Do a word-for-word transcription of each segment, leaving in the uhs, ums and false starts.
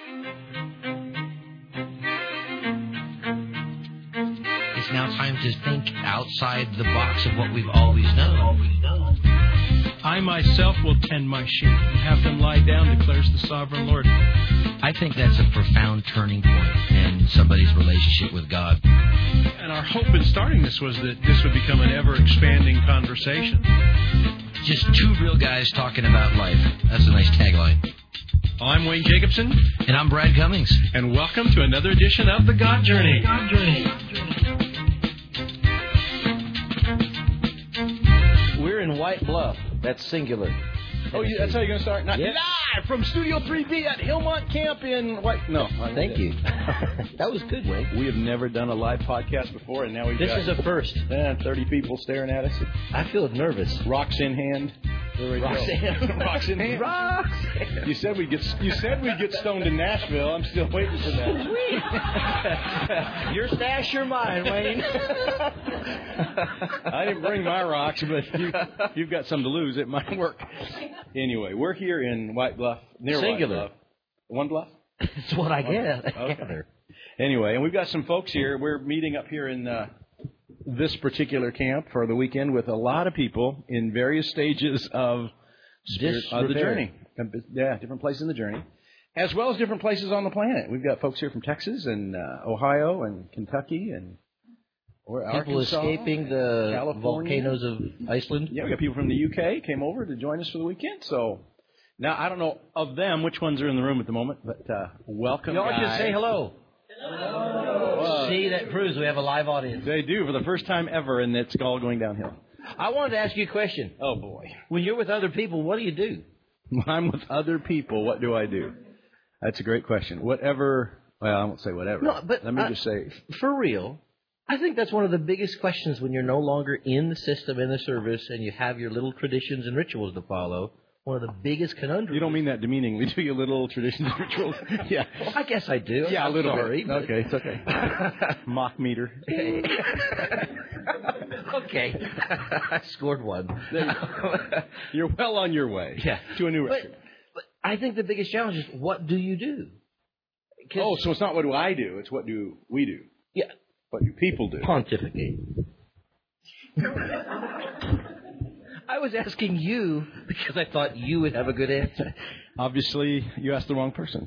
It's now time to think outside the box of what we've always known. I myself will tend my sheep and have them lie down, declares the sovereign Lord. I think that's a profound turning point in somebody's relationship with God. And our hope in starting this was that this would become an ever-expanding conversation. Just two real guys talking about life. That's a nice tagline. I'm Wayne Jacobson. And I'm Brad Cummings. And welcome to another edition of The God Journey. God Journey. We're in White Bluff. That's singular. Oh, you, that's how you're going to start? Not Yes. live from Studio three B at Hillmont Camp in White... No. Thank you. That was good, Wayne. We have never done a live podcast before, and now we've This got... is a first. eh, thirty people staring at us. I feel nervous. Rocks in hand. Rocks in hand. Rocks in hand. Rocks. You said we'd get you said we'd get stoned in Nashville. I'm still waiting for that. Your stash, your mine, Wayne. I didn't bring my rocks, but you, you've got some to lose. It might work. Anyway, we're here in White Bluff, near Singular. White Bluff. One Bluff? That's what I get. Okay. Anyway, and we've got some folks here. We're meeting up here in uh, this particular camp for the weekend with a lot of people in various stages of, spirit, of the journey. Yeah, different places in the journey, as well as different places on the planet. We've got folks here from Texas and uh, Ohio and Kentucky and or People Arkansas, escaping the California. volcanoes of Iceland. Yeah, we got people from the U K came over to join us for the weekend. So now I don't know of them which ones are in the room at the moment, but uh, welcome. Y'all guys. just say hello. Hello. See, that proves we have a live audience. They do for the first time ever, and it's all going downhill. I wanted to ask you a question. Oh boy! When you're with other people, what do you do? When I'm with other people, what do I do? That's a great question. Whatever. Well, I won't say whatever. No, but let me uh, just say, for real, I think that's one of the biggest questions when you're no longer in the system, in the service, and you have your little traditions and rituals to follow. One of the biggest conundrums. you don't mean that demeaningly, do you? Little traditions and rituals. Yeah. Well, I guess I do. Yeah, I'm a little sorry, bit. but- Okay, it's okay. Mock meter. Okay. I scored one. You're well on your way. Yeah. To a new But, record. but I think the biggest challenge is, what do you do? 'Cause- Oh, so it's not what do I do? It's what do we do? Yeah. What do people do? Pontificate. I was asking you because I thought you would have a good answer. Obviously, you asked the wrong person.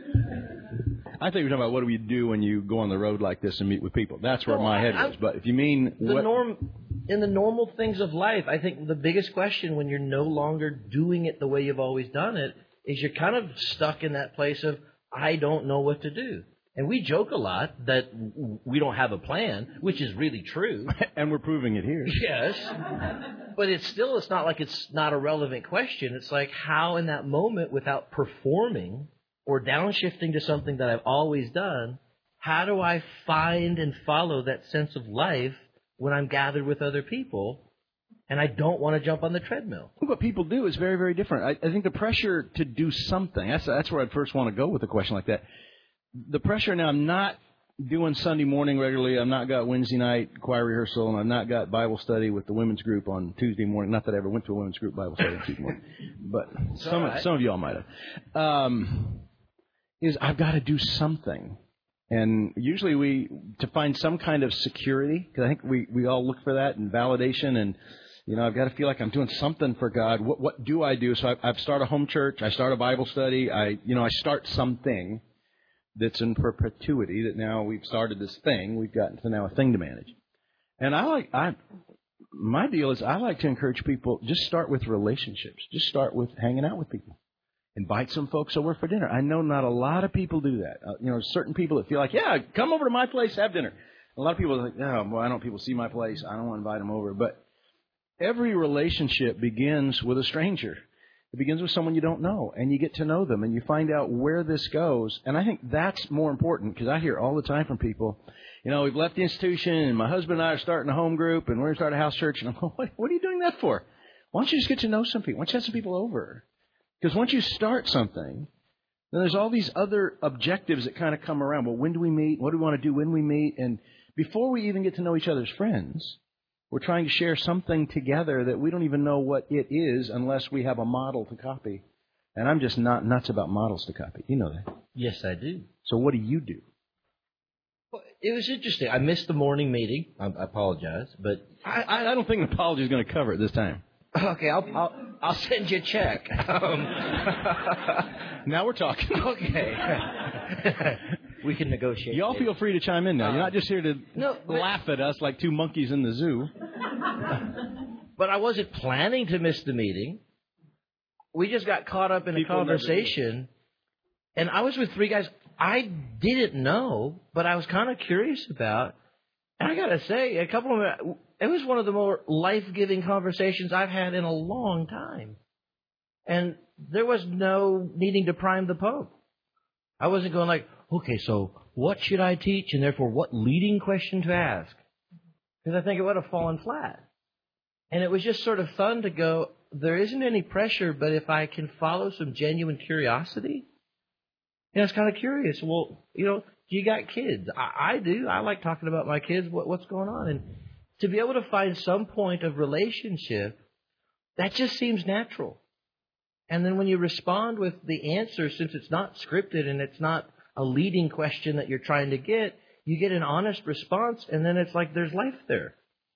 I think you're talking about what do we do when you go on the road like this and meet with people. That's where No, my head I- was. But if you mean The what, norm, in the normal things of life, I think the biggest question when you're no longer doing it the way you've always done it is you're kind of stuck in that place of, I don't know what to do. And we joke a lot that w- we don't have a plan, which is really true. and we're proving it here. Yes. But it's still, it's not like it's not a relevant question. It's like, how in that moment, without performing or downshifting to something that I've always done, how do I find and follow that sense of life when I'm gathered with other people and I don't want to jump on the treadmill? What people do is very, very different. I, I think the pressure to do something, that's, that's where I'd first want to go with a question like that. The pressure now, I'm not doing Sunday morning regularly. I've not got Wednesday night choir rehearsal, and I've not got Bible study with the women's group on Tuesday morning. Not that I ever went to a women's group Bible study on Tuesday morning, but some, right. some of y'all might have. Um, is I've got to do something. And usually we, to find some kind of security, because I think we, we all look for that and validation and, you know, I've got to feel like I'm doing something for God. What what do I do? So I, I start a home church. I start a Bible study. I, you know, I start something that's in perpetuity, that now we've started this thing. We've gotten to now a thing to manage. And I like, I, my deal is I like to encourage people, just start with relationships. Just start with hanging out with people. Invite some folks over for dinner. I know not a lot of people do that. Uh, you know, certain people that feel like, yeah, come over to my place, have dinner. A lot of people are like, oh, well, I don't want people to see my place. I don't want to invite them over. But every relationship begins with a stranger. It begins with someone you don't know, and you get to know them, and you find out where this goes. And I think that's more important, because I hear all the time from people, you know, we've left the institution, and my husband and I are starting a home group, and we're going to start a house church. And I'm going, what, what are you doing that for? Why don't you just get to know some people? Why don't you have some people over? Because once you start something, then there's all these other objectives that kind of come around. Well, when do we meet? What do we want to do when we meet? And before we even get to know each other's friends, we're trying to share something together that we don't even know what it is unless we have a model to copy. And I'm just not nuts about models to copy. You know that. Yes, I do. So what do you do? Well, it was interesting. I missed the morning meeting. I, I apologize, but I, I don't think an apology is going to cover it this time. Okay, I'll I'll, I'll send you a check. Um, now we're talking. Okay. We can negotiate. Y'all feel free to chime in now. You're not just here to no, but, laugh at us like two monkeys in the zoo. But I wasn't planning to miss the meeting. We just got caught up in People a conversation, and I was with three guys I didn't know, but I was kind of curious about. And I got to say, a couple of them, it was one of the more life-giving conversations I've had in a long time. And there was no needing to prime the pump. I wasn't going like, okay, so what should I teach, and therefore what leading question to ask? Because I think it would have fallen flat. And it was just sort of fun to go, there isn't any pressure, but if I can follow some genuine curiosity, you know, it's kind of curious. Well, you know, you got kids. I, I do. I like talking about my kids, what, what's going on. And to be able to find some point of relationship, that just seems natural. And then when you respond with the answer, since it's not scripted and it's not a leading question that you're trying to get, you get an honest response, and then it's like there's life there.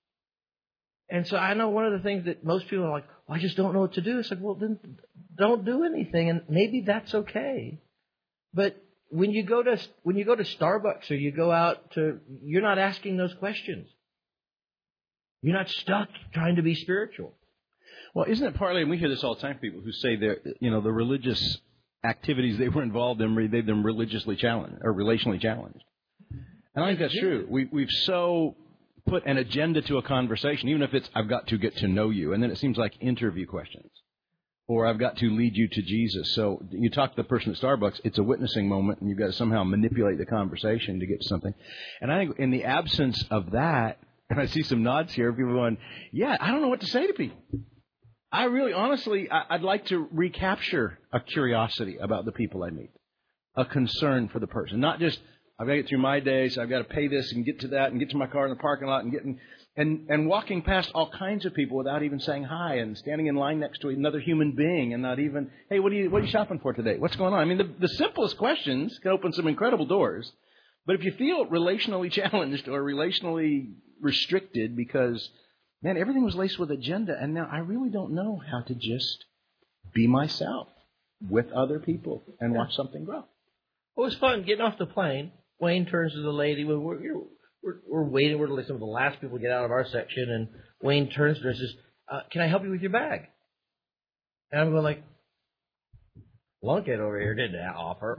And so I know one of the things that most people are like, well, I just don't know what to do. It's like, well, then don't do anything, and maybe that's okay. But when you go to when you go to Starbucks or you go out to, you're not asking those questions. You're not stuck trying to be spiritual. Well, isn't it partly, and we hear this all the time, people who say they're, you know, the religious activities they were involved in made them religiously challenged or relationally challenged. And I think that's true. We, we've so put an agenda to a conversation, even if it's, I've got to get to know you, and then it seems like interview questions. Or I've got to lead you to Jesus. So you talk to the person at Starbucks, it's a witnessing moment, and you've got to somehow manipulate the conversation to get to something. And I think in the absence of that, and I see some nods here, people going, yeah, I don't know what to say to people. I really, honestly, I'd like to recapture a curiosity about the people I meet, a concern for the person. Not just, I've got to get through my day, so I've got to pay this and get to that and get to my car in the parking lot and getting... And and walking past all kinds of people without even saying hi, and standing in line next to another human being, and not even, hey, what are you what are you shopping for today? What's going on? I mean, the, the simplest questions can open some incredible doors. But if you feel relationally challenged or relationally restricted because, man, everything was laced with agenda, and now I really don't know how to just be myself with other people and watch something grow. Well, it was fun getting off the plane. Wayne turns to the lady when we're. You know, We're, we're waiting. We're some of the last people to get out of our section, and Wayne turns to her and says, uh, "Can I help you with your bag?" And I'm going like, "Lunkhead over here didn't offer.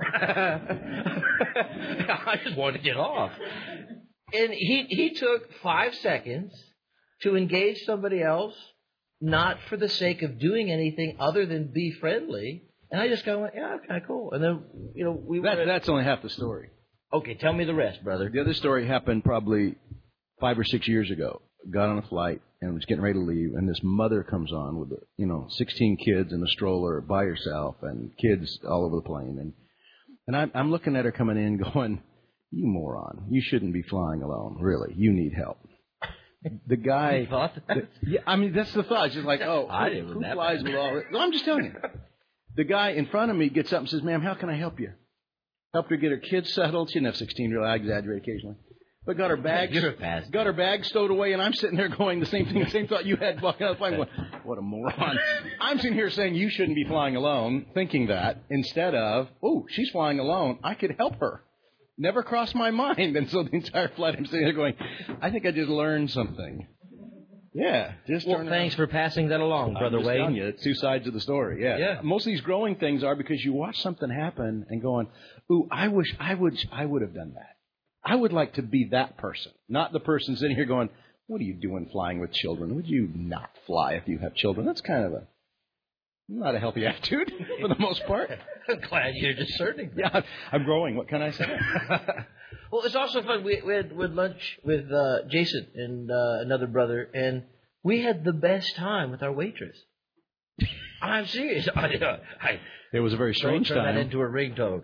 I just wanted to get off." And he he took five seconds to engage somebody else, not for the sake of doing anything other than be friendly. And I just kind of went, "Yeah, kind of cool." And then you know we that, were that's only half the story. Okay, tell me the rest, brother. The other story happened probably five or six years ago. Got on a flight and was getting ready to leave, and this mother comes on with, you know, sixteen kids in a stroller by herself and kids all over the plane. And and I'm, I'm looking at her coming in going, you moron, you shouldn't be flying alone, really. You need help. The guy... You thought that? The, yeah, I mean, that's the thought. It's just like, oh, I who, didn't who that flies bad. with all... No, I'm just telling you. The guy in front of me gets up and says, ma'am, how can I help you? Helped her get her kids settled. She didn't have sixteen, really. I exaggerate occasionally. But got her bag, got her bag stowed away, and I'm sitting there going the same thing, the same thought you had walking out of the plane. Going, what a moron. I'm sitting here saying you shouldn't be flying alone, thinking that, instead of, oh, she's flying alone. I could help her. Never crossed my mind. And so the entire flight I'm sitting there going, I think I just learned something. Yeah. Just well, thanks for passing that along, Brother I'm just Wayne. telling you, it's two sides of the story. Yeah. Yeah. Most of these growing things are because you watch something happen and going, ooh, I wish I would I would have done that. I would like to be that person, not the person sitting here going, what are you doing flying with children? Would you not fly if you have children? That's kind of a not a healthy attitude for the most part. I'm glad you're discerning that. Yeah, I'm growing. What can I say? Well, it's also fun. We, we had with lunch with uh, Jason and uh, another brother, and we had the best time with our waitress. I'm serious. I, uh, I, it was a very strange turn time. That into a ringtone.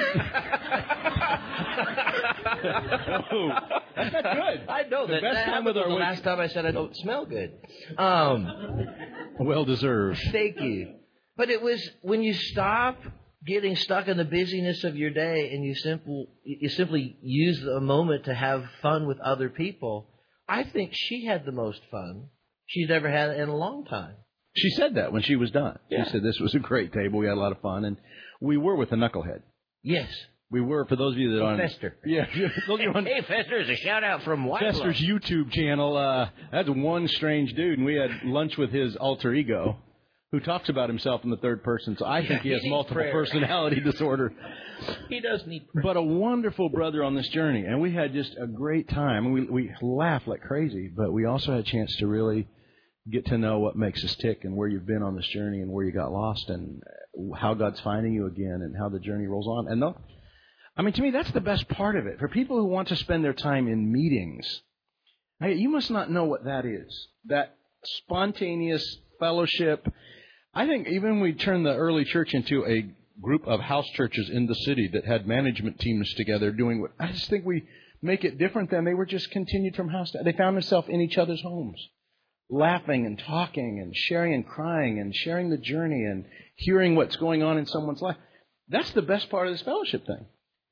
Oh, that's not good. I know the that. Best that time with our the waitress. last time I said I don't smell good. Um, well deserved. Thank you. But it was when you stop getting stuck in the busyness of your day and you simple you simply use a moment to have fun with other people. I think she had the most fun she's ever had in a long time. She said that when she was done. Yeah. She said this was a great table. We had a lot of fun, and we were with a knucklehead. Yes. We were, for those of you that aren't... Fester. Yeah. Those hey, on, hey, Fester is a shout-out from White Fester's YouTube channel. Uh, that's one strange dude, and we had lunch with his alter ego, who talks about himself in the third person. So I think he has multiple prayer. personality disorder. He does need prayer. But a wonderful brother on this journey, and we had just a great time. We we laughed like crazy, but we also had a chance to really get to know what makes us tick and where you've been on this journey and where you got lost and how God's finding you again and how the journey rolls on. And no, I mean, to me, that's the best part of it. For people who want to spend their time in meetings, hey, you must not know what that is, that spontaneous fellowship. I think even when we turned the early church into a group of house churches in the city that had management teams together doing what, I just think we make it different than they were just continued from house to, they found themselves in each other's homes, laughing and talking and sharing and crying and sharing the journey and hearing what's going on in someone's life. That's the best part of this fellowship thing.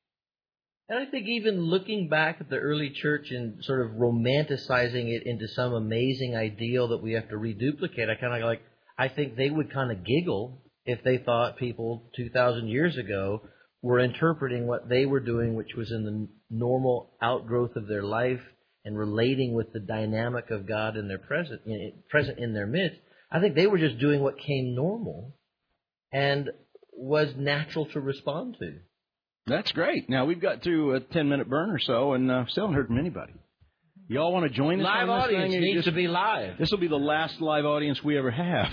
And I think even looking back at the early church and sort of romanticizing it into some amazing ideal that we have to reduplicate, I kind of like, I think they would kind of giggle if they thought people two thousand years ago were interpreting what they were doing, which was in the normal outgrowth of their life and relating with the dynamic of God in their present, in, present in their midst. I think they were just doing what came normal and was natural to respond to. That's great. Now, we've got through a ten-minute burn or so, and uh, still haven't heard from anybody. You all want to join us Live on this audience thing? needs just, to be live. This will be the last live audience we ever have.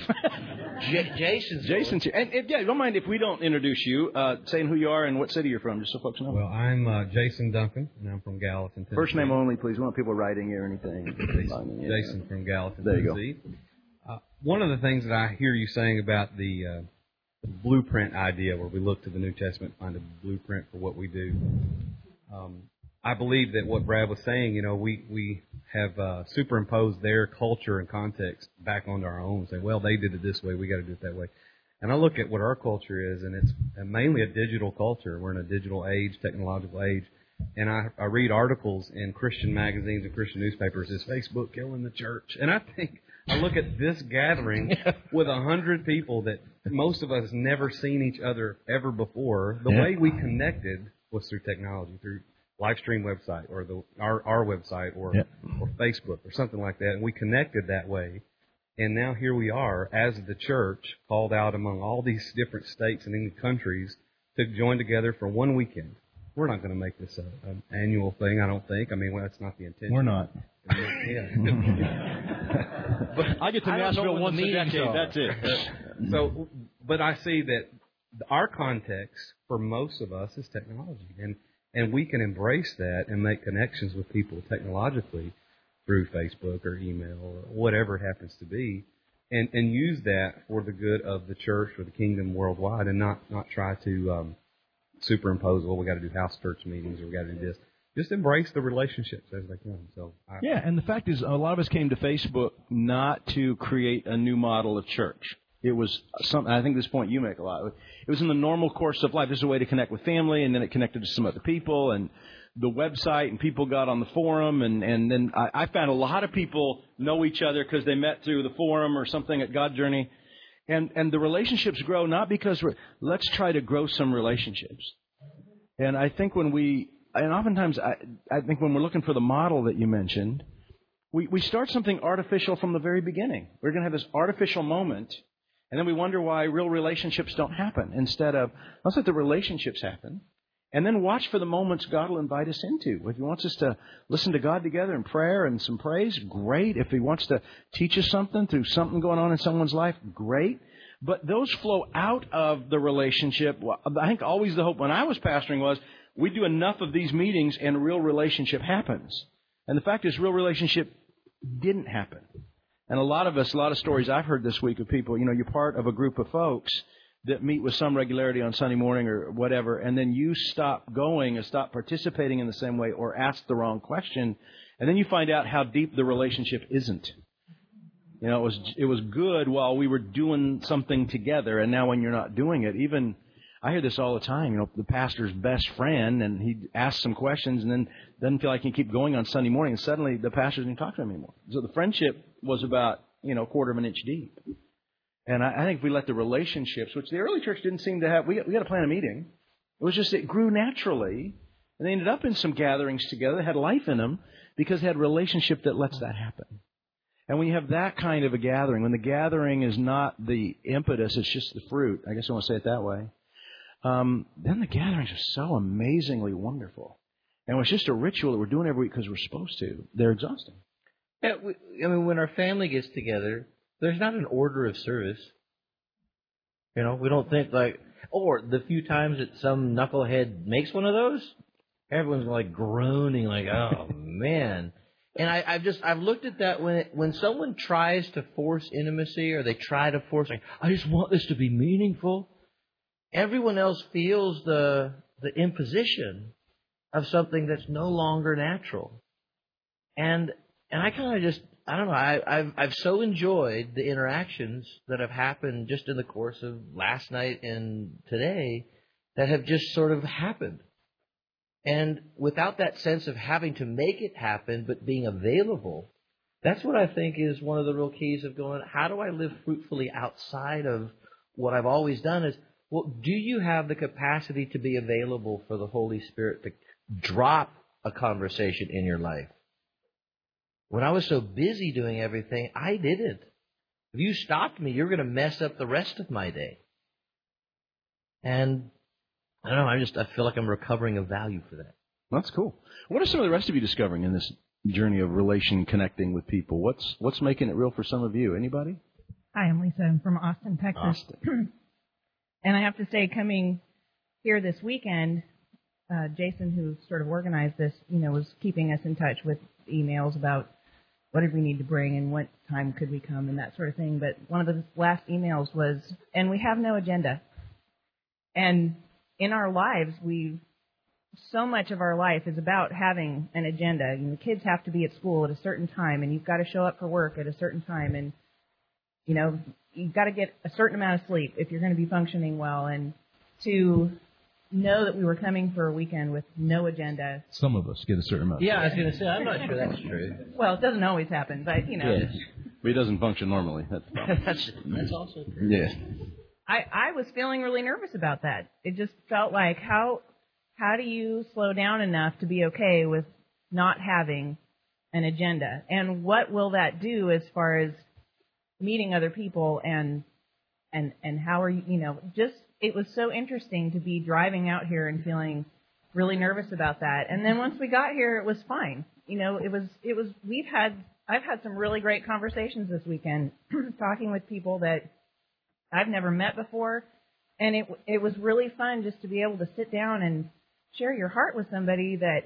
J- Jason's Jason's here. And, and, yeah, don't mind if we don't introduce you, uh, saying who you are and what city you're from, just so folks know. Well, I'm uh, Jason Duncan, and I'm from Gallatin, Tennessee. First name only, please. We want people writing or anything. Jason, Jason from Gallatin, there you Tennessee. Go. Uh, one of the things that I hear you saying about the, uh, the blueprint idea, where we look to the New Testament, find a blueprint for what we do. Um, I believe that what Brad was saying, you know, we, we have uh, superimposed their culture and context back onto our own and say, well, they did it this way, we got to do it that way. And I look at what our culture is, and it's mainly a digital culture. We're in a digital age, technological age. And I, I read articles in Christian magazines and Christian newspapers, is Facebook killing the church? And I think, I look at this gathering with a hundred people that most of us never seen each other ever before. The yeah. way we connected was through technology, through live stream website or the our, our website or yep. or Facebook or something like that. And we connected that way. And now here we are as the church called out among all these different states and even countries to join together for one weekend. We're not going to make this a, an annual thing, I don't think. I mean, well, that's not the intention. We're not. Yeah. But I get to Nashville once a decade. Are. That's it. So, but I see that our context for most of us is technology, and and we can embrace that and make connections with people technologically through Facebook or email or whatever it happens to be, and and use that for the good of the church or the kingdom worldwide, and not not try to um, superimpose. Well, we got to do house church meetings or we got to do this. Just embrace the relationships as they come. So I, yeah, and the fact is, a lot of us came to Facebook not to create a new model of church. It was something, I think this point you make a lot. It was in the normal course of life. This is a way to connect with family, and then it connected to some other people, and the website, and people got on the forum, and, and then I, I found a lot of people know each other because they met through the forum or something at God Journey. And, and the relationships grow not because we're, let's try to grow some relationships. And I think when we... And oftentimes, I, I think when we're looking for the model that you mentioned, we, we start something artificial from the very beginning. We're going to have this artificial moment, and then we wonder why real relationships don't happen. Instead of, let's let the relationships happen, and then watch for the moments God will invite us into. If He wants us to listen to God together in prayer and some praise, great. If He wants to teach us something through something going on in someone's life, great. But those flow out of the relationship. I think always the hope when I was pastoring was, we do enough of these meetings and real relationship happens. And the fact is, real relationship didn't happen. And a lot of us, a lot of stories I've heard this week of people, you know, you're part of a group of folks that meet with some regularity on Sunday morning or whatever, and then you stop going or stop participating in the same way or ask the wrong question, and then you find out how deep the relationship isn't. You know, it was it was good while we were doing something together, and now when you're not doing it, even I hear this all the time. You know, the pastor's best friend, and he asks some questions, and then doesn't feel like he can keep going on Sunday morning, and suddenly the pastor doesn't talk to him anymore. So the friendship was about, you know, a quarter of an inch deep. And I, I think if we let the relationships, which the early church didn't seem to have, we got, we got to plan a meeting. It was just it grew naturally, and they ended up in some gatherings together that had life in them because they had a relationship that lets that happen. And when you have that kind of a gathering, when the gathering is not the impetus, it's just the fruit, I guess I want to say it that way, um, then the gatherings are so amazingly wonderful. And it's just a ritual that we're doing every week because we're supposed to. They're exhausting. Yeah, we, I mean, when our family gets together, there's not an order of service. You know, we don't think like, or the few times that some knucklehead makes one of those, everyone's like groaning like, oh, man. And I, I've just I've looked at that when it, when someone tries to force intimacy or they try to force like I just want this to be meaningful. Everyone else feels the the imposition of something that's no longer natural. And and I kind of just I don't know I I've I've so enjoyed the interactions that have happened just in the course of last night and today that have just sort of happened. And without that sense of having to make it happen, but being available, that's what I think is one of the real keys of going, how do I live fruitfully outside of what I've always done is, well, do you have the capacity to be available for the Holy Spirit to drop a conversation in your life? When I was so busy doing everything, I didn't. If you stopped me, you're going to mess up the rest of my day. And I don't know, I just I feel like I'm recovering a value for that. That's cool. What are some of the rest of you discovering in this journey of relation connecting with people? What's what's making it real for some of you? Anybody? Hi, I'm Lisa. I'm from Austin, Texas. Austin. And I have to say, coming here this weekend, uh, Jason, who sort of organized this, you know, was keeping us in touch with emails about what did we need to bring and what time could we come and that sort of thing. But one of the last emails was, and we have no agenda. And in our lives, we so much of our life is about having an agenda. And the kids have to be at school at a certain time, and you've got to show up for work at a certain time, and you know you've got to get a certain amount of sleep if you're going to be functioning well. And to know that we were coming for a weekend with no agenda. Some of us get a certain amount. Yeah, I was going to say, I'm not sure that's true. Well, it doesn't always happen, but you know. Yes. But he doesn't function normally. That's the problem. that's, that's also true. Yeah. I, I was feeling really nervous about that. It just felt like, how how do you slow down enough to be okay with not having an agenda? And what will that do as far as meeting other people and and and how are you, you know, just, it was so interesting to be driving out here and feeling really nervous about that. And then once we got here, it was fine. You know, it was, it was, we've had, I've had some really great conversations this weekend talking with people that I've never met before, and it it was really fun just to be able to sit down and share your heart with somebody that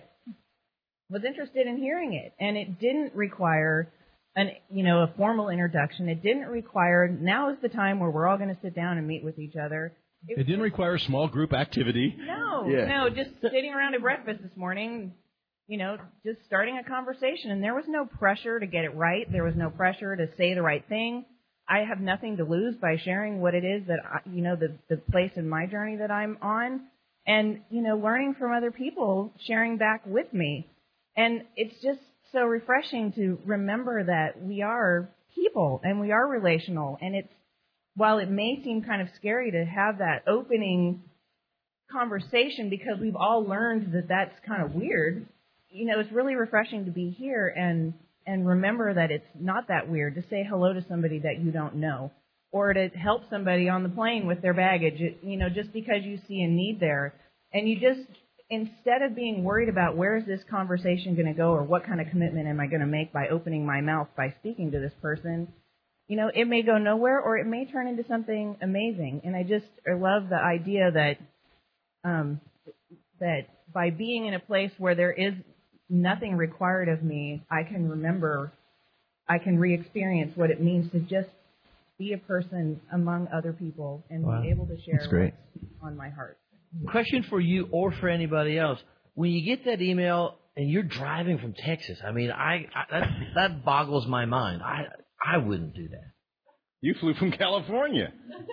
was interested in hearing it. And it didn't require an you know a formal introduction. It didn't require, now is the time where we're all going to sit down and meet with each other. It, it didn't require small group activity. No, Yeah. no, just sitting around at breakfast this morning, you know, just starting a conversation. And there was no pressure to get it right. There was no pressure to say the right thing. I have nothing to lose by sharing what it is that, I, you know, the, the place in my journey that I'm on. And, you know, learning from other people, sharing back with me. And it's just so refreshing to remember that we are people and we are relational. And it's, while it may seem kind of scary to have that opening conversation because we've all learned that that's kind of weird, you know, it's really refreshing to be here and and remember that it's not that weird to say hello to somebody that you don't know or to help somebody on the plane with their baggage, you know, just because you see a need there. And you just, instead of being worried about where is this conversation going to go or what kind of commitment am I going to make by opening my mouth by speaking to this person, you know, it may go nowhere or it may turn into something amazing. And I just I love the idea that um, that by being in a place where there is nothing required of me, I can remember, I can re-experience what it means to just be a person among other people and Wow. be able to share That's great. what's on my heart. Question for you or for anybody else. When you get that email and you're driving from Texas, I mean, I, I that, that boggles my mind. I I wouldn't do that. You flew from California.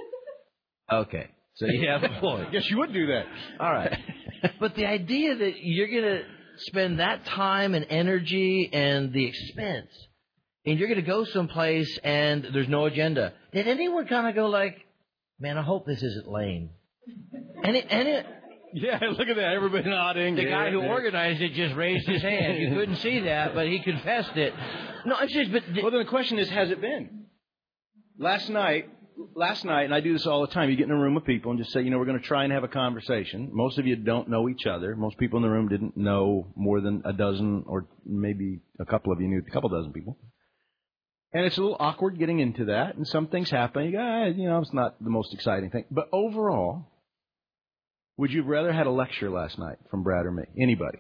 Okay. So you have a point. I guess you would do that. All right. But the idea that you're going to spend that time and energy and the expense, and you're going to go someplace and there's no agenda. Did anyone kind of go like, man, I hope this isn't lame? And it, and it, yeah, look at that. Everybody nodding. the guy yeah, who yeah. organized it just raised his hand. You couldn't see that, but he confessed it. No, it's just, but... Well, then the question is, has it been? Last night, last night, and I do this all the time, you get in a room with people and just say, you know, we're going to try and have a conversation. Most of you don't know each other. Most people in the room didn't know more than a dozen, or maybe a couple of you knew a couple dozen people. And it's a little awkward getting into that, and some things happen. You go, ah, you know, it's not the most exciting thing. But overall, would you have rather had a lecture last night from Brad or me? Anybody?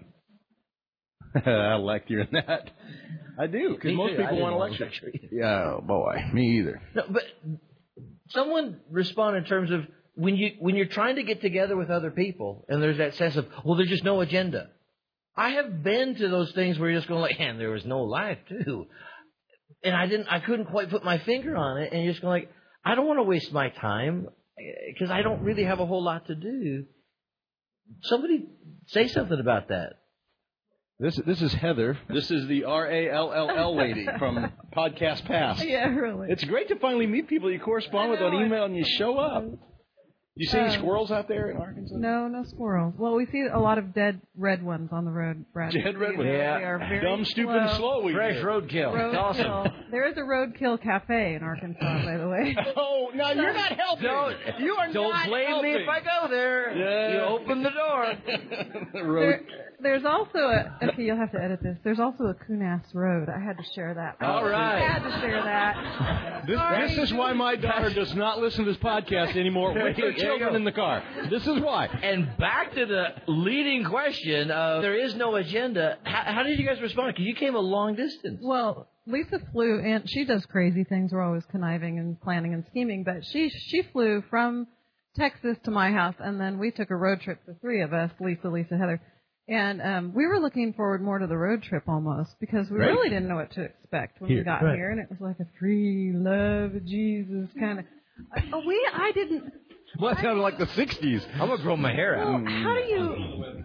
I like hearing that. I do, because most too. people want a lecture. lecture yeah, oh boy, me either. No, but someone respond in terms of when you when you're trying to get together with other people, and there's that sense of, well, there's just no agenda. I have been to those things where you're just going like, man, there was no life too, and I didn't, I couldn't quite put my finger on it, and you're just going like, I don't want to waste my time because I don't really have a whole lot to do. Somebody say something about that. This this is Heather. This is the R A L L L lady from Podcast Past. Yeah, really. It's great to finally meet people you correspond with on email and you show up. You see any Uh, squirrels out there in Arkansas? No, no squirrels. Well, we see a lot of dead red ones on the road, Brad. Dead red ones. Yeah. They are very Dumb, stupid, and slow. We Fresh do. roadkill. Roadkill. Awesome. There is a roadkill cafe in Arkansas, by the way. Oh, no, you're not helping. Don't, you are don't not blame helping. me if I go there. Yeah. You open the door. Road. There, there's also a, okay, you'll have to edit this. There's also a Kunas Road. I had to share that. All right. I had to share that. This, Sorry. this is why my daughter does not listen to this podcast anymore with her There you children go. in the car. This is why. And back to the leading question of there is no agenda. How, how did you guys respond? Because you came a long distance. Well, Lisa flew, and she does crazy things. We're always conniving and planning and scheming, but she she flew from Texas to my house, and then we took a road trip, the three of us, Lisa, Lisa, Heather. And um, we were looking forward more to the road trip almost because we Right. really didn't know what to expect when Here, we got right. here, and it was like a free love of Jesus kind of. Uh, we I didn't. Well, that sounded like the sixties. I'm going to grow my hair Well, out. how do you?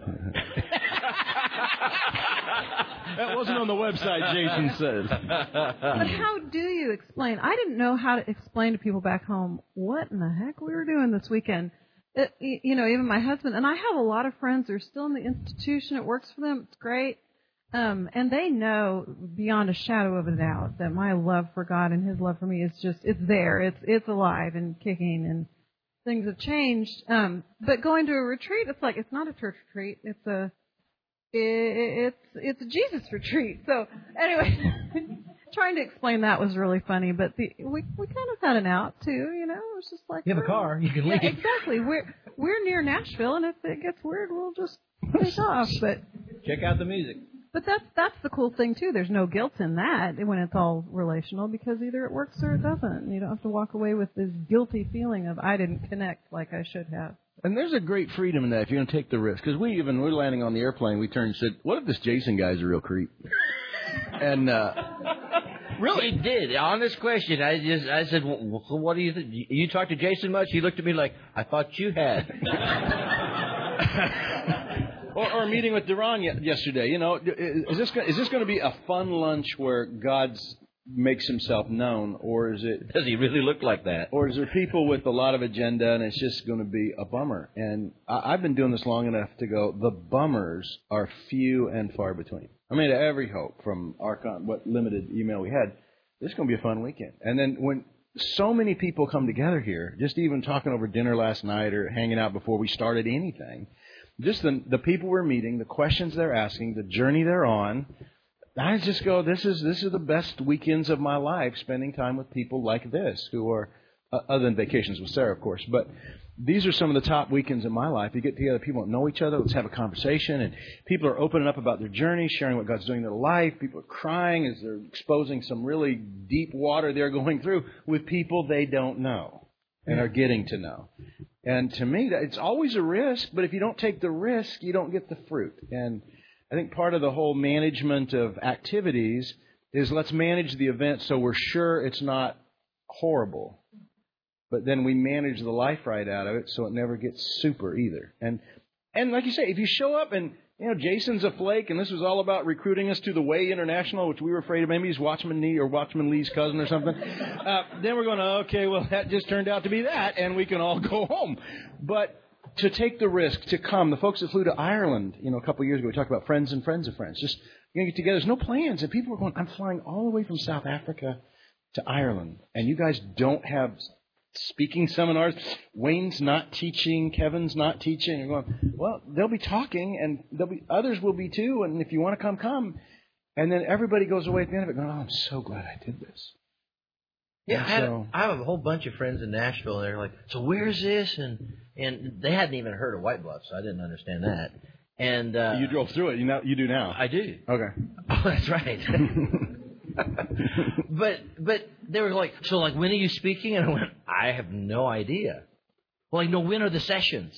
That wasn't on the website, Jason says. But how do you explain? I didn't know how to explain to people back home what in the heck we were doing this weekend. It, you know, even my husband, and I have a lot of friends who are still in the institution. It works for them. It's great. Um, and they know beyond a shadow of a doubt that my love for God and His love for me is just, it's there. It's, it's alive and kicking, and things have changed. Um, but going to a retreat, it's like, it's not a church retreat. It's a, it, it's, it's a Jesus retreat. So anyway, trying to explain that was really funny, but the, we, we kind of had an out too, you know, it was just like, You have a car, you can leave. yeah, exactly. We're, we're near Nashville, and if it gets weird, we'll just take off, but. Check out the music. But that's that's the cool thing too. There's no guilt in that when it's all relational, because either it works or it doesn't. You don't have to walk away with this guilty feeling of I didn't connect like I should have. And there's a great freedom in that if you're going to take the risk. Because we even, we were landing on the airplane, we turned and said, what if this Jason guy's a real creep? And, uh, Really? He did. Honest question. I just, I said, well, what do you think? You talked to Jason much? He looked at me like, I thought you had. or, or a meeting with Duran yesterday. You know, is this is this going to be a fun lunch where God makes Himself known, or is it? Does He really look like that? Or is there people with a lot of agenda, and it's just going to be a bummer? And I, I've been doing this long enough to go, the bummers are few and far between. I mean, every hope from our con- what limited email we had, this is going to be a fun weekend. And then when so many people come together here, just even talking over dinner last night or hanging out before we started anything, just the, the people we're meeting, the questions they're asking, the journey they're on, I just go, this is this is the best weekends of my life, spending time with people like this, who are, uh, other than vacations with Sarah, of course, but these are some of the top weekends in my life. You get together, people don't know each other, let's have a conversation, and people are opening up about their journey, sharing what God's doing in their life. People are crying as they're exposing some really deep water they're going through with people they don't know and are getting to know. And to me, it's always a risk, but if you don't take the risk, you don't get the fruit. And I think part of the whole management of activities is let's manage the event so we're sure it's not horrible. But then we manage the life right out of it so it never gets super either. And and like you say, if you show up and, you know, Jason's a flake and this was all about recruiting us to the Way International, which we were afraid of, maybe he's Watchman Nee or Watchman Lee's cousin or something, uh, then we're going, okay, well, that just turned out to be that, and we can all go home. But to take the risk, to come, the folks that flew to Ireland, you know, a couple of years ago, we talked about friends and friends of friends, just going to get together. There's no plans. And people were going, I'm flying all the way from South Africa to Ireland, and you guys don't have speaking seminars. Wayne's not teaching. Kevin's not teaching. You're going, well, they'll be talking, and there'll be others will be too. And if you want to come, come. And then everybody goes away at the end of it going, oh, I'm so glad I did this. Yeah, I, had, so, I have a whole bunch of friends in Nashville, and they're like, so where's this? And and they hadn't even heard of White Bluff, so I didn't understand that. And uh, you drove through it. You know, you do now. I do. Okay. Oh, that's right. but but they were like, so like, when are you speaking? And I went, I have no idea. Well, like, no, when are the sessions?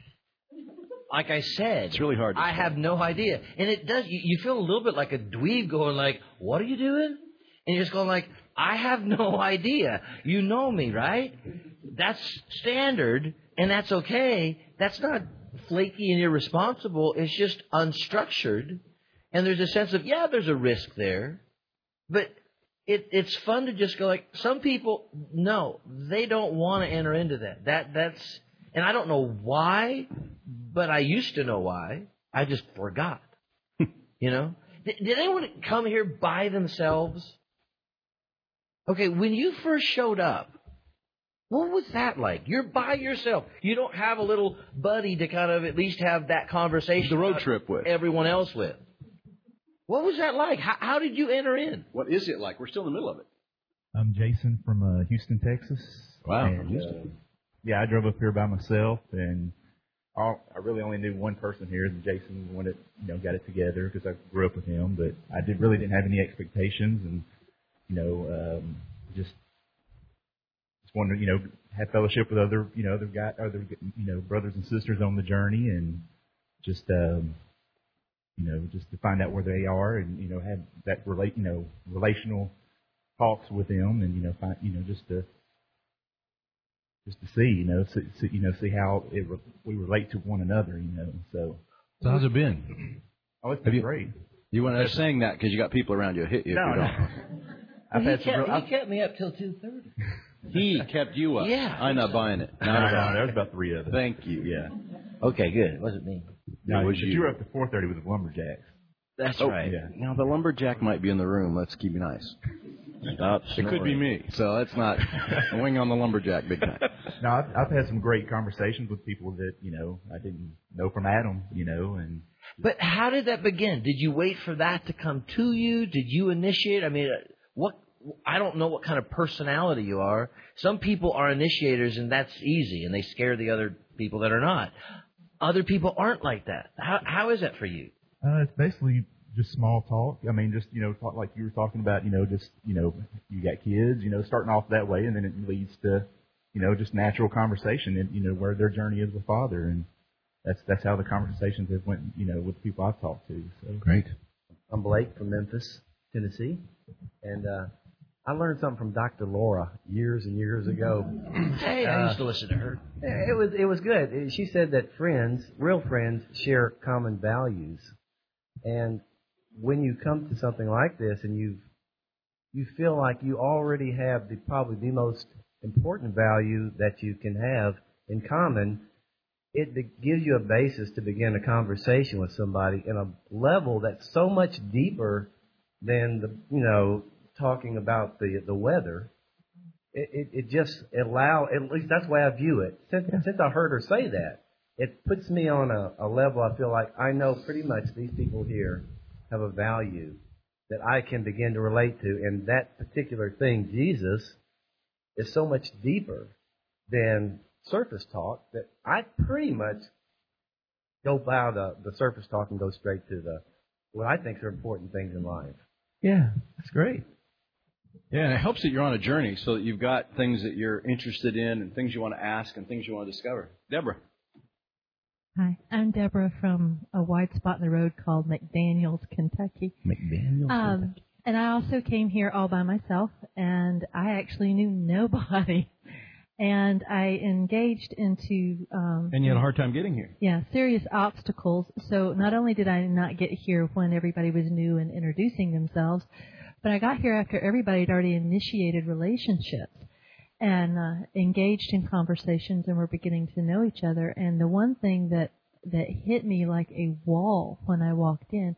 Like I said, it's really hard to I say. have no idea. And it does, you, you feel a little bit like a dweeb going like, what are you doing? And you're just going like, I have no idea. You know me, right? That's standard, and that's okay. That's not flaky and irresponsible. It's just unstructured. And there's a sense of, yeah, there's a risk there. But it, it's fun to just go like, some people, no, they don't want to enter into that. That that's, and I don't know why, but I used to know why. I just forgot. You know? Did, did anyone come here by themselves? Okay, when you first showed up, what was that like? You're by yourself. You don't have a little buddy to kind of at least have that conversation. The road trip with. Everyone else with. What was that like? How, how did you enter in? What is it like? We're still in the middle of it. I'm Jason from uh, Houston, Texas. Wow. And, uh, yeah, I drove up here by myself, and all, I really only knew one person here, and Jason, the one that, you know, got it together because I grew up with him. But I did really didn't have any expectations, and you know, um, just just wanted to, you know, have fellowship with other, you know, other guy, other, you know, brothers and sisters on the journey, and just, um, you know, just to find out where they are, and you know, have that relate, you know, relational talks with them, and you know, find, you know, just to, just to see, you know, see, see, you know, see how it re- we relate to one another, you know. So, so how's it been? Oh, it's been you, great. You weren't just saying that because you got people around you who hit you. No, you no. Well, I've he, had some kept, real, he I've, kept me up till two thirty. He kept you up. Yeah. I'm not buying it. no, no, no, there was about three of us. Thank you. Yeah. Okay, good. It wasn't me. No, it was but you. you were up to four thirty with the lumberjacks. That's Oh, right. Yeah. Now, the lumberjack might be in the room. Let's keep it nice. Stop It could be me. So that's not a wing on the lumberjack big time. No, I've, I've had some great conversations with people that, you know, I didn't know from Adam, you know, and. But how did that begin? Did you wait for that to come to you? Did you initiate? I mean, what? I don't know what kind of personality you are. Some people are initiators, and that's easy, and they scare the other people that are not. Other people aren't like that. How how is that for you? Uh, it's basically just small talk. I mean, just, you know, talk like you were talking about, you know, just, you know, you got kids, you know, starting off that way, and then it leads to, you know, just natural conversation and, you know, where their journey is with Father. And that's that's how the conversations have went, you know, with the people I've talked to. So. Great. I'm Blake from Memphis, Tennessee. And uh, I learned something from Doctor Laura years and years ago. Hey, I Uh, used to listen to her. It was it was good. She said that friends, real friends, share common values. And when you come to something like this and you you feel like you already have the probably the most important value that you can have in common, it gives you a basis to begin a conversation with somebody in a level that's so much deeper than the you know talking about the the weather. It it, it just allow at least that's the way I view it. Since since I heard her say that, it puts me on a, a level I feel like I know pretty much these people here have a value that I can begin to relate to, and that particular thing, Jesus, is so much deeper than surface talk that I pretty much go by the, the surface talk and go straight to the what I think are important things in life. Yeah, that's great. Yeah, and it helps that you're on a journey so that you've got things that you're interested in and things you want to ask and things you want to discover. Deborah. Hi, I'm Deborah from a wide spot in the road called McDaniels, Kentucky. McDaniels, Um, And I also came here all by myself, and I actually knew nobody. And I engaged into... Um, and you had a hard time getting here. Yeah, serious obstacles. So not only did I not get here when everybody was new and introducing themselves, but I got here after everybody had already initiated relationships and uh, engaged in conversations and were beginning to know each other. And the one thing that, that hit me like a wall when I walked in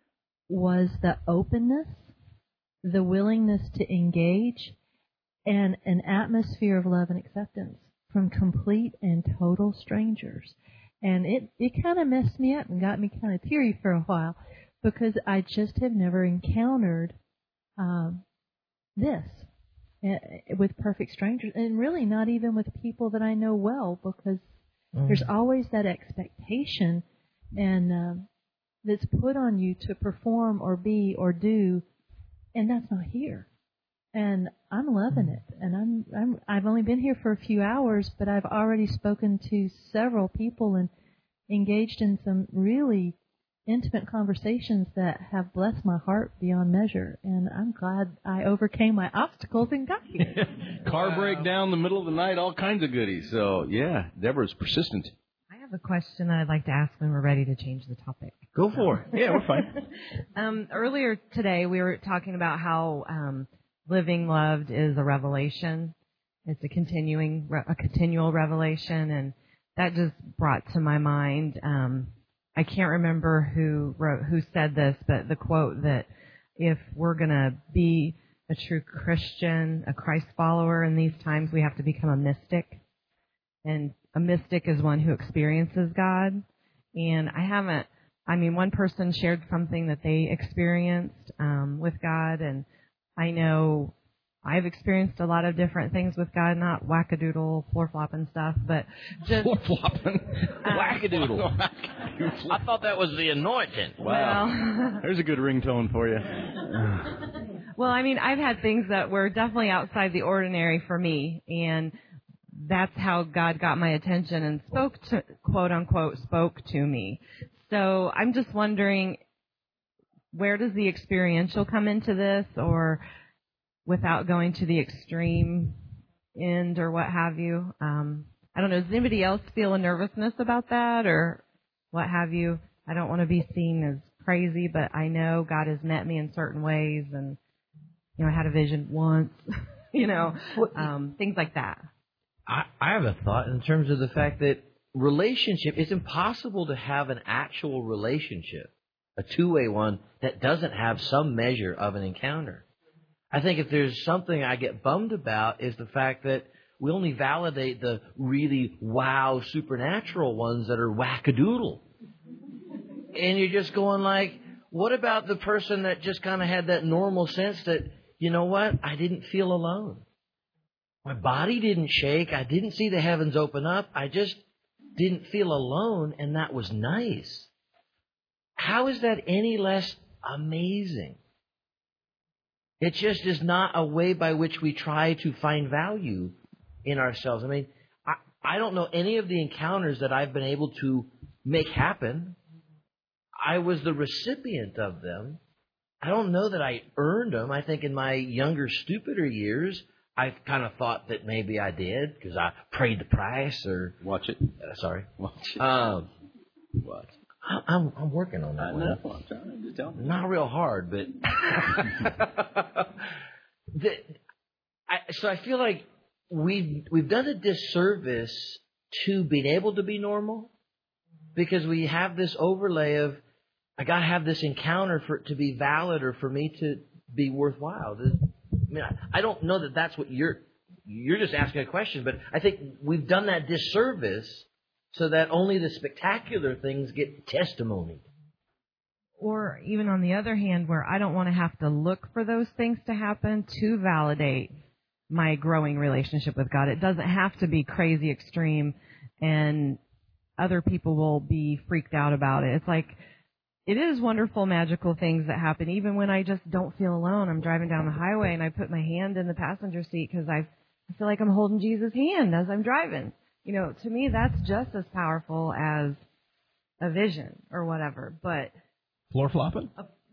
was the openness, the willingness to engage, and an atmosphere of love and acceptance from complete and total strangers. And it, it kind of messed me up and got me kind of teary for a while because I just have never encountered um, this uh, with perfect strangers, and really not even with people that I know well, because mm. there's always that expectation and um, that's put on you to perform or be or do, and that's not here. And I'm loving it. And I'm, I'm, I've only been here for a few hours, but I've already spoken to several people and engaged in some really intimate conversations that have blessed my heart beyond measure. And I'm glad I overcame my obstacles and got here. Car wow. breakdown in the middle of the night, all kinds of goodies. So, yeah, Deborah's persistent. I have a question I'd like to ask when we're ready to change the topic. Go for it. Yeah, we're fine. um, earlier today, we were talking about how... Um, Living loved is a revelation. It's a continuing, a continual revelation, and that just brought to my mind. Um, I can't remember who wrote, who said this, but the quote that if we're going to be a true Christian, a Christ follower in these times, we have to become a mystic. And a mystic is one who experiences God. And I haven't. I mean, one person shared something that they experienced um, with God, and I know I've experienced a lot of different things with God, not wackadoodle, floor flopping stuff, but just... Floor flopping? Uh, wackadoodle. I thought that was the anointing. Wow. Well, there's a good ringtone for you. Well, I mean, I've had things that were definitely outside the ordinary for me, and that's how God got my attention and spoke to, quote unquote, spoke to me. So I'm just wondering... where does the experiential come into this, or without going to the extreme end or what have you? Um, I don't know. Does anybody else feel a nervousness about that or what have you? I don't want to be seen as crazy, but I know God has met me in certain ways, and, you know, I had a vision once, you know, um, things like that. I, I have a thought in terms of the fact that relationship, it's impossible to have an actual relationship, a two-way one, that doesn't have some measure of an encounter. I think if there's something I get bummed about is the fact that we only validate the really wow supernatural ones that are wackadoodle. And you're just going like, what about the person that just kind of had that normal sense that, you know what, I didn't feel alone. My body didn't shake. I didn't see the heavens open up. I just didn't feel alone, and that was nice. How is that any less amazing? It just is not a way by which we try to find value in ourselves. I mean, I, I don't know any of the encounters that I've been able to make happen. I was the recipient of them. I don't know that I earned them. I think in my younger, stupider years, I kind of thought that maybe I did because I paid the price or... Watch it. Uh, sorry. Watch it. Um, what? I'm, I'm working on that I one. know. I'm trying to tell me. Not real hard, but... the, I, so I feel like we've, we've done a disservice to being able to be normal because we have this overlay of, I got to have this encounter for it to be valid or for me to be worthwhile. I mean, I, I don't know that that's what you're... You're just asking a question, but I think we've done that disservice so that only the spectacular things get testimony. Or even on the other hand, where I don't want to have to look for those things to happen to validate my growing relationship with God. It doesn't have to be crazy extreme and other people will be freaked out about it. It's like, it is wonderful, magical things that happen even when I just don't feel alone. I'm driving down the highway and I put my hand in the passenger seat because I I feel like I'm holding Jesus' hand as I'm driving. You know, to me, that's just as powerful as a vision or whatever. But floor flopping? Uh,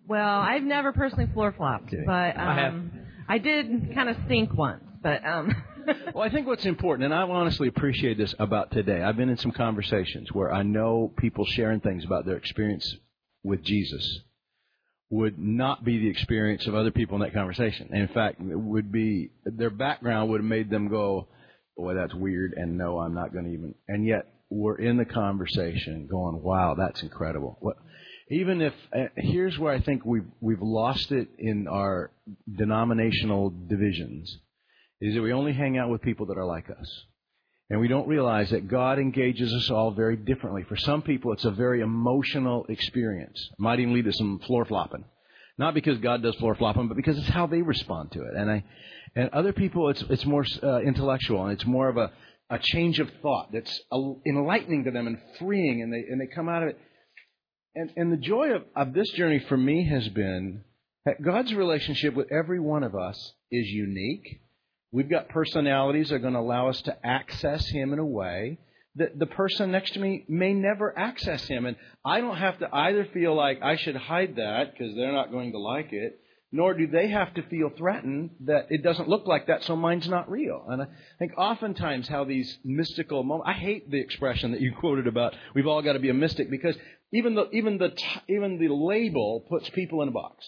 Well, I've never personally floor flopped, Okay. but um, I have. I did kind of stink once. But um, Well, I think what's important, and I honestly appreciate this about today. I've been in some conversations where I know people sharing things about their experience with Jesus would not be the experience of other people in that conversation. And in fact, it would be their background would have made them go, boy, that's weird, and no, I'm not going to even. And yet we're in the conversation going, wow, that's incredible. What, even if uh, here's where I think we've we've lost it in our denominational divisions, is that we only hang out with people that are like us. And we don't realize that God engages us all very differently. For some people, it's a very emotional experience. It might even lead to some floor flopping. Not because God does floor flopping, but because it's how they respond to it. And I, and other people, it's it's more uh, intellectual, and it's more of a, a change of thought that's enlightening to them and freeing, and they and they come out of it. And and the joy of, of this journey for me has been that God's relationship with every one of us is unique. We've got personalities that are going to allow us to access Him in a way that the person next to me may never access Him. And I don't have to either feel like I should hide that because they're not going to like it, nor do they have to feel threatened that it doesn't look like that, so mine's not real. And I think oftentimes how these mystical moments, I hate the expression that you quoted about we've all got to be a mystic, because even the even the even the label puts people in a box.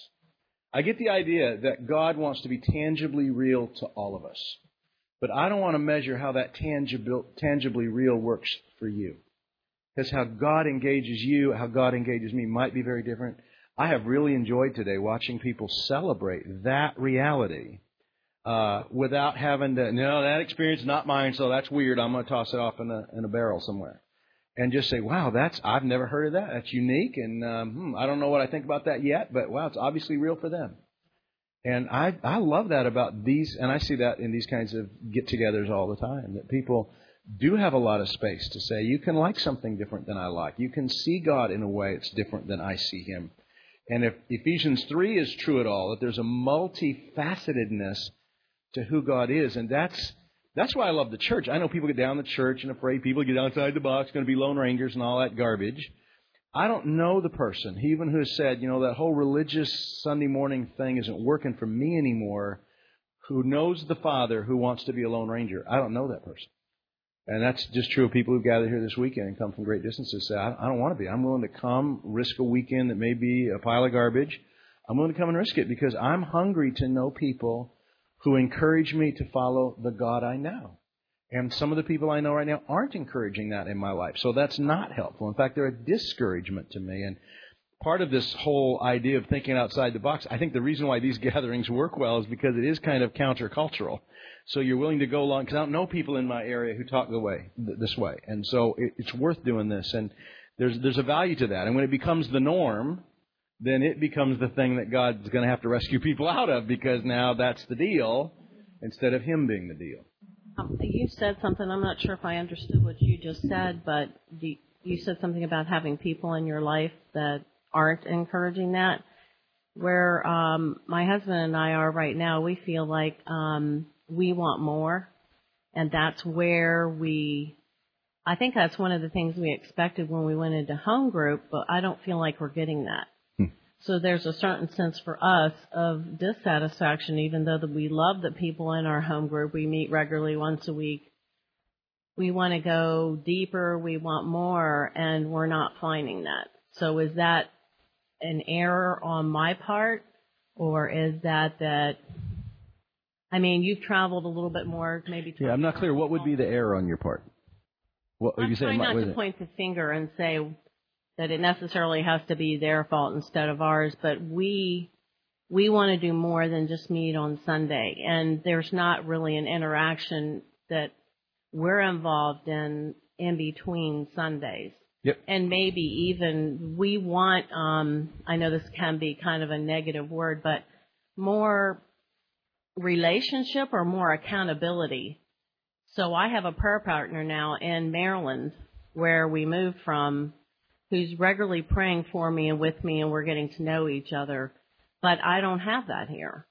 I get the idea that God wants to be tangibly real to all of us. But I don't want to measure how that tangible, tangibly real works for you. Because how God engages you, how God engages me might be very different. I have really enjoyed today watching people celebrate that reality uh, without having to, no, that experience is not mine, so that's weird. I'm going to toss it off in a, in a barrel somewhere. And just say, wow, that's I've never heard of that. That's unique, and um, hmm, I don't know what I think about that yet, but wow, it's obviously real for them. And I I love that about these, and I see that in these kinds of get-togethers all the time, that people do have a lot of space to say, you can like something different than I like. You can see God in a way it's different than I see Him. And if Ephesians three is true at all, that there's a multifacetedness to who God is, and that's That's why I love the church. I know people get down the church and afraid people get outside the box, going to be lone rangers and all that garbage. I don't know the person, even who has said, you know, that whole religious Sunday morning thing isn't working for me anymore, who knows the Father who wants to be a lone ranger. I don't know that person. And that's just true of people who gather here this weekend and come from great distances. Say, I don't want to be. I'm willing to come, risk a weekend that may be a pile of garbage. I'm willing to come and risk it because I'm hungry to know people who encourage me to follow the God I know. And some of the people I know right now aren't encouraging that in my life. So that's not helpful. In fact, they're a discouragement to me. And part of this whole idea of thinking outside the box, I think the reason why these gatherings work well is because it is kind of countercultural. So you're willing to go along, because I don't know people in my area who talk the way, this way. And so it, it's worth doing this. And there's there's a value to that. And when it becomes the norm, then it becomes the thing that God's going to have to rescue people out of, because now that's the deal instead of Him being the deal. Um, you said something, I'm not sure if I understood what you just said, but the, you said something about having people in your life that aren't encouraging that. Where um, my husband and I are right now, we feel like um, we want more, and that's where we, I think that's one of the things we expected when we went into home group, but I don't feel like we're getting that. So there's a certain sense for us of dissatisfaction, even though that we love the people in our home group. We meet regularly once a week. We want to go deeper. We want more, and we're not finding that. So is that an error on my part, or is that that, I mean, you've traveled a little bit more, maybe. Yeah, I'm not clear. What would be the error on your part? What would I'm you say? trying not what to it? point the finger and say that it necessarily has to be their fault instead of ours, but we we want to do more than just meet on Sunday, and there's not really an interaction that we're involved in in between Sundays. Yep. And maybe even we want, um, I know this can be kind of a negative word, but more relationship or more accountability. So I have a prayer partner now in Maryland where we moved from, who's regularly praying for me and with me, and we're getting to know each other. But I don't have that here.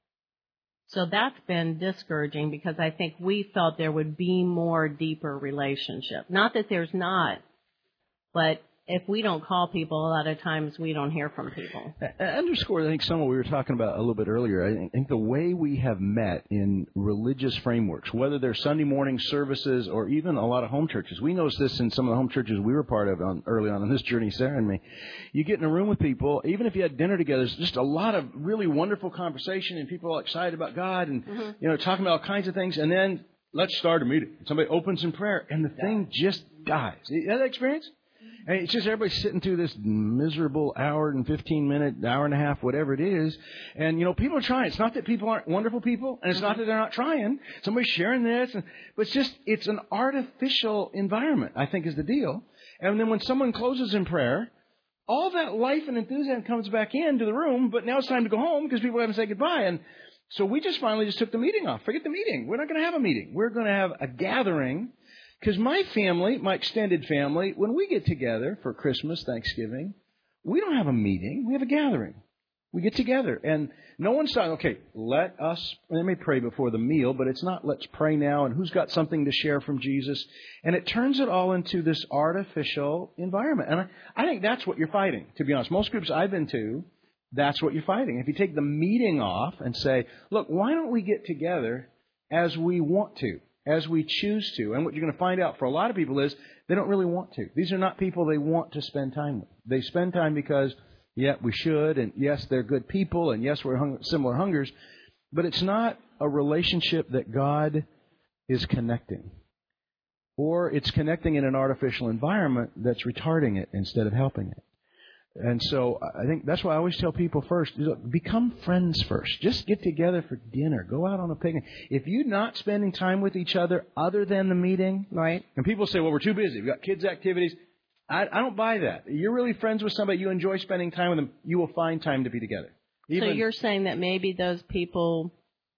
So that's been discouraging, because I think we felt there would be more deeper relationship. Not that there's not, but if we don't call people, a lot of times we don't hear from people. I underscore, I think, some of what we were talking about a little bit earlier. I think the way we have met in religious frameworks, whether they're Sunday morning services or even a lot of home churches. We noticed this in some of the home churches we were part of on, early on in this journey, Sarah and me. You get in a room with people, even if you had dinner together, there's just a lot of really wonderful conversation and people are excited about God and, mm-hmm. you know, talking about all kinds of things. And then let's start a meeting. Somebody opens in prayer and the thing just dies. You have that experience? And it's just everybody sitting through this miserable hour and fifteen minute, hour and a half, whatever it is. And, you know, people are trying. It's not that people aren't wonderful people, and it's not that they're not trying. Somebody's sharing this. And, but it's just, it's an artificial environment, I think, is the deal. And then when someone closes in prayer, all that life and enthusiasm comes back into the room, but now it's time to go home because people haven't said goodbye. And so we just finally just took the meeting off. Forget the meeting. We're not going to have a meeting. We're going to have a gathering. Because my family, my extended family, when we get together for Christmas, Thanksgiving, we don't have a meeting. We have a gathering. We get together. And no one's saying, okay, let us, they may pray before the meal, but it's not let's pray now and who's got something to share from Jesus. And it turns it all into this artificial environment. And I, I think that's what you're fighting, to be honest. Most groups I've been to, that's what you're fighting. If you take the meeting off and say, look, why don't we get together as we want to? As we choose to. And what you're going to find out for a lot of people is they don't really want to. These are not people they want to spend time with. They spend time because, yeah, we should, and yes, they're good people, and yes, we're hung- similar hungers, but it's not a relationship that God is connecting. Or it's connecting in an artificial environment that's retarding it instead of helping it. And so I think that's why I always tell people first, become friends first. Just get together for dinner. Go out on a picnic. If you're not spending time with each other other than the meeting, right? And people say, well, we're too busy. We've got kids' activities. I, I don't buy that. You're really friends with somebody. You enjoy spending time with them. You will find time to be together. Even, so you're saying that maybe those people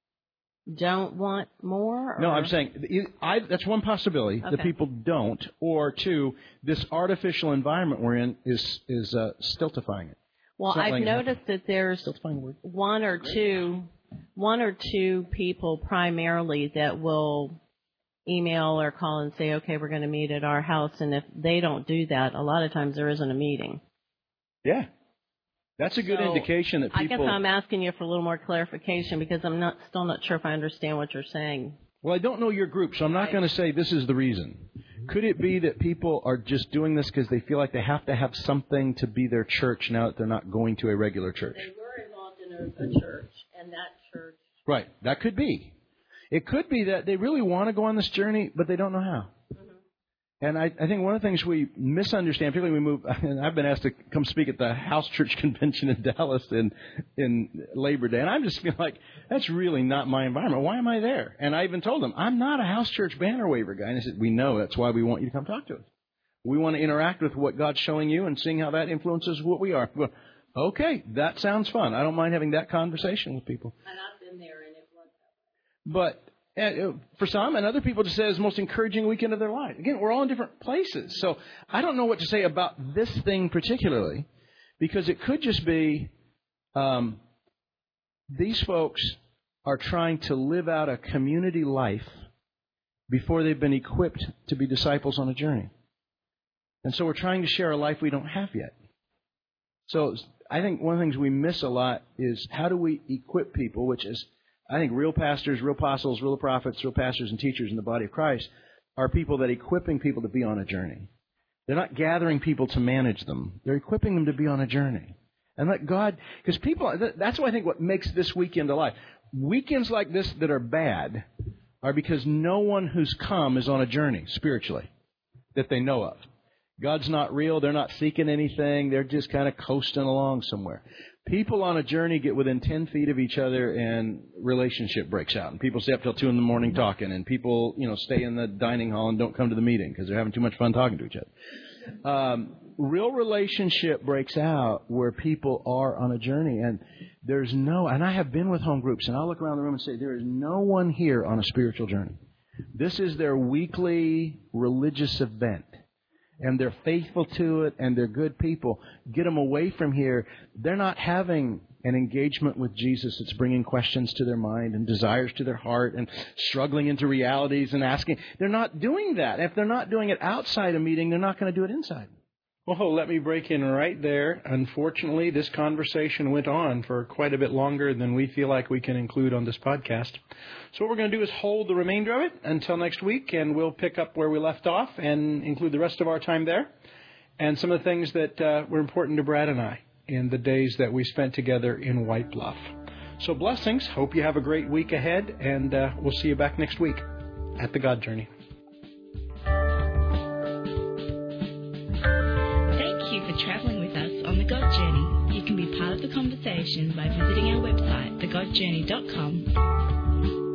don't want more? Or? No, I'm saying I, that's one possibility, okay. That people don't. Or two, this artificial environment we're in is is uh, stultifying it. Well, I've noticed that there's one or two, one or two people primarily that will email or call and say, okay, we're going to meet at our house. And if they don't do that, a lot of times there isn't a meeting. Yeah. That's a good so indication that people... I guess I'm asking you for a little more clarification because I'm not still not sure if I understand what you're saying. Well, I don't know your group, so I'm not right. going to say this is the reason. Could it be that people are just doing this because they feel like they have to have something to be their church now that they're not going to a regular church? They were involved in a, a church, and that church... Right. That could be. It could be that they really want to go on this journey, but they don't know how. And I, I think one of the things we misunderstand, particularly when we move, and I've been asked to come speak at the House Church Convention in Dallas in, in Labor Day, and I'm just feeling like, that's really not my environment. Why am I there? And I even told them, I'm not a House Church banner waver guy. And I said, we know, that's why we want you to come talk to us. We want to interact with what God's showing you and seeing how that influences what we are. Well, okay, that sounds fun. I don't mind having that conversation with people. And I've been there, and it was that way. But... And for some, and other people just say it's the most encouraging weekend of their life. Again, we're all in different places. So I don't know what to say about this thing particularly, because it could just be um, these folks are trying to live out a community life before they've been equipped to be disciples on a journey. And so we're trying to share a life we don't have yet. So I think one of the things we miss a lot is how do we equip people, which is... I think real pastors, real apostles, real prophets, real pastors and teachers in the body of Christ are people that are equipping people to be on a journey. They're not gathering people to manage them. They're equipping them to be on a journey. And let God, because people, that's what I think what makes this weekend alive. Weekends like this that are bad are because no one who's come is on a journey spiritually that they know of. God's not real. They're not seeking anything. They're just kind of coasting along somewhere. People on a journey get within ten feet of each other and relationship breaks out. And people stay up till two in the morning talking. And people, you know, stay in the dining hall and don't come to the meeting because they're having too much fun talking to each other. Um, real relationship breaks out where people are on a journey. And there's no, and I have been with home groups, and I'll look around the room and say, there is no one here on a spiritual journey. This is their weekly religious event. And they're faithful to it, and they're good people. Get them away from here. They're not having an engagement with Jesus that's bringing questions to their mind and desires to their heart and struggling into realities and asking. They're not doing that. If they're not doing it outside a meeting, they're not going to do it inside. Well, let me break in right there. Unfortunately, this conversation went on for quite a bit longer than we feel like we can include on this podcast. So what we're going to do is hold the remainder of it until next week, and we'll pick up where we left off and include the rest of our time there and some of the things that uh, were important to Brad and I in the days that we spent together in White Bluff. So blessings. Hope you have a great week ahead, and uh, we'll see you back next week at The God Journey. Traveling with us on The God Journey. You can be part of the conversation by visiting our website, the god journey dot com.